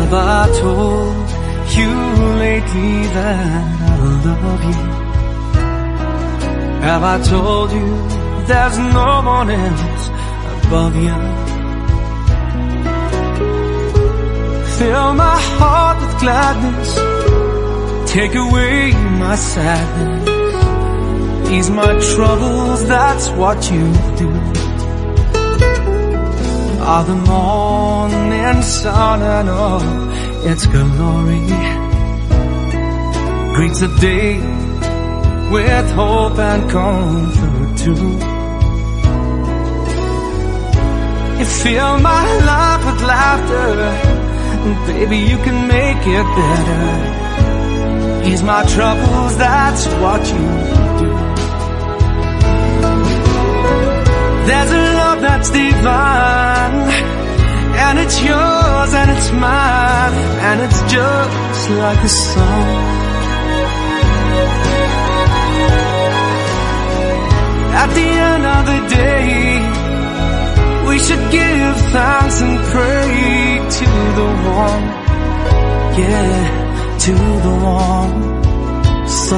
Have I told you lately that I love you? Have I told you there's no one else above you? Fill my heart with gladness, take away my sadness, ease my troubles, that's what you do. Are the morning sun and all its glory greets the day with hope and comfort too. You fill my life with laughter, baby, you can make it better. Ease my troubles, that's what you do. There's a love that's divine, and it's yours and it's mine, and it's just like a song. At the end of the day, we should give thanks and pray to the one, yeah, to the one. So,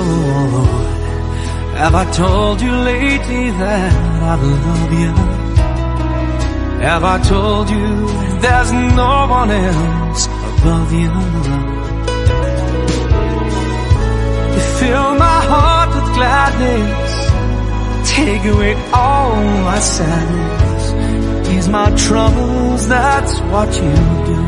have I told you lately that I love you? Have I told you there's no one else above you? You fill my heart with gladness, take away all my sadness, ease my troubles, that's what you do.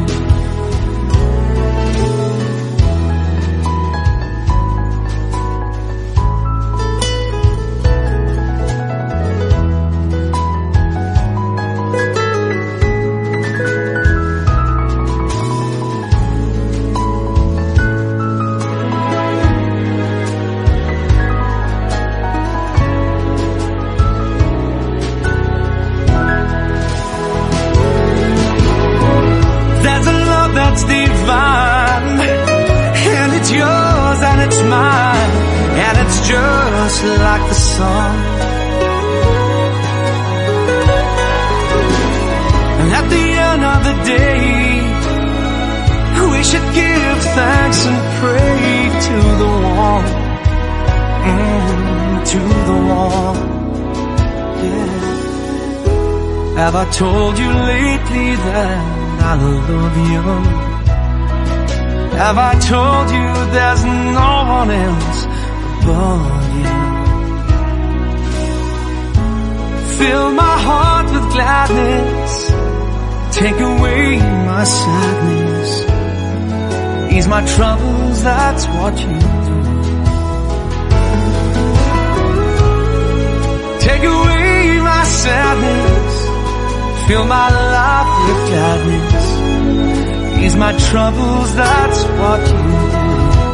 That's divine, and it's yours and it's mine, and it's just like the sun. And at the end of the day, we should give thanks and pray to the one, to the one, yeah. Have I told you lately that I love you? Have I told you there's no one else above you? Fill my heart with gladness, take away my sadness, ease my troubles, that's what you do. Take away my sadness, fill my life with gladness, ease my troubles, that's what you do.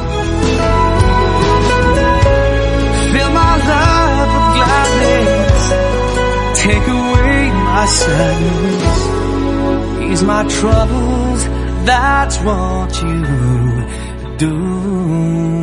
Fill my life with gladness, take away my sadness, ease my troubles, that's what you do.